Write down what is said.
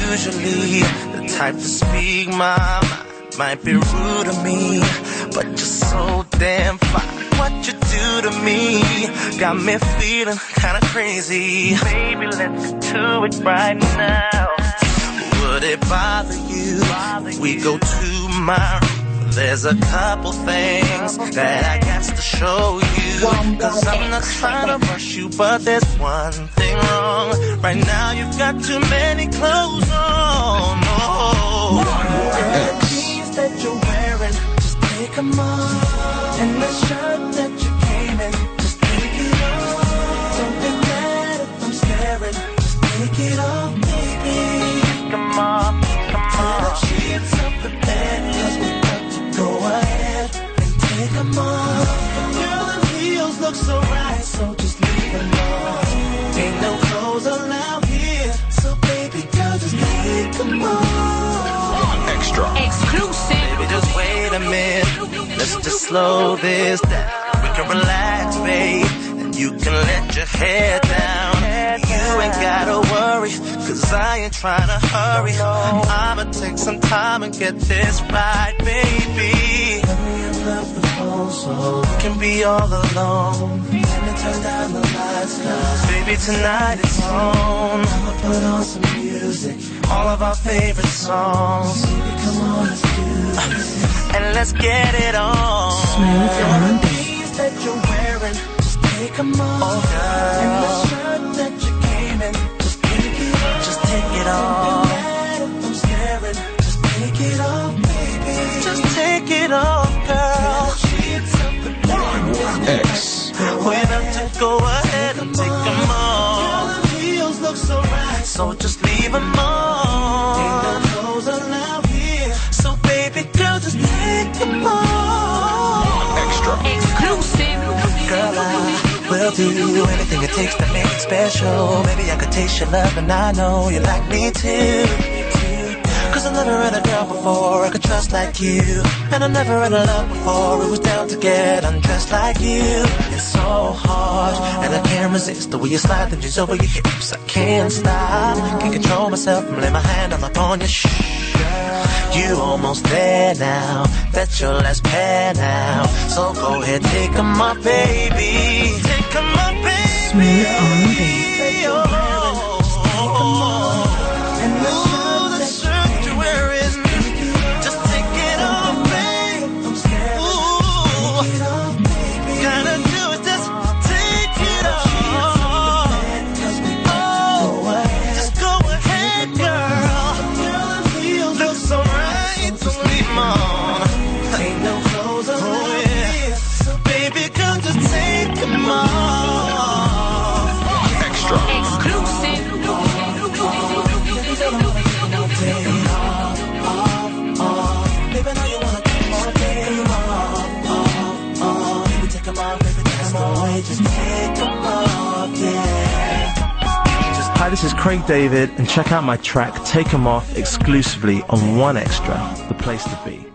usually the type to speak my mind. Might be rude to me, but you're so damn fine. What you do to me got me feeling kinda crazy. Baby, let's do it right now. Would it bother you if we go to my room? There's a couple things that I got to show you. Cause I'm not trying to rush you, but there's one thing wrong. Right now you've got too many clothes on. Oh, the jeans that you're wearing, just take them off. And the shirt that you came in, just take it off. Don't be mad if I'm staring, just take it off, baby. Come on, come on. Tear the sheets off the bed, cause we got to go ahead and take them off. Girl, the heels look so right, so just leave them off. Ain't no clothes allowed here, so baby girl, just take them off. Extra. Exclusive. Baby, just wait a minute, let's just slow this down. We can relax, babe, and you can let your hair down. You ain't gotta worry, cause I ain't trying to hurry. I'ma take some time and get this right, baby. Let me unplug the phone so we can be all alone. Let me turn down the lights, cause baby, tonight it's on. I'ma put on some music, all of our favorite songs. Baby, come on, let's do this. And let's get it on. Smooth on the beat that you're wearing, just take them off. Oh, girl. And the shirt that you came in, just take it off. Just take it off. Don't be mad if I'm staring, just take it off, baby. Just take it off, girl. X. When I to go ahead and take them off. Girl, the heels look so right, so just leave them on. Ain't no clothes allowed here, so baby girl, just take them off. Extra. Exclusive. Girl, I will do anything it takes to make it special. Maybe I could taste your love and I know you like me too. Cause I never had a girl before I could trust like you. And I never had a love before it was down to get undressed like you. It's so hard and I can't resist the way you slide the jeans over your hips. I can't stop, can't control myself from laying my hand on your You almost there now, bet your last pair now. So go ahead, take 'em off, baby. Take 'em off, baby. Smooth on the beat. And the shirt you're wearing, just take it off, babe. Ooh, gotta do it, just take it off. Oh, just go ahead, girl. Look so right, so leave 'em on. Ain't no clothes around here, so baby girl, just take 'em off. Extra. Exclusive. Baby, I know you wanna take 'em off, take 'em off. Baby, take 'em off, baby, that's the way, just take 'em off, yeah. Hi, this is Craig David, and check out my track Take 'Em Off exclusively on One Extra, the place to be.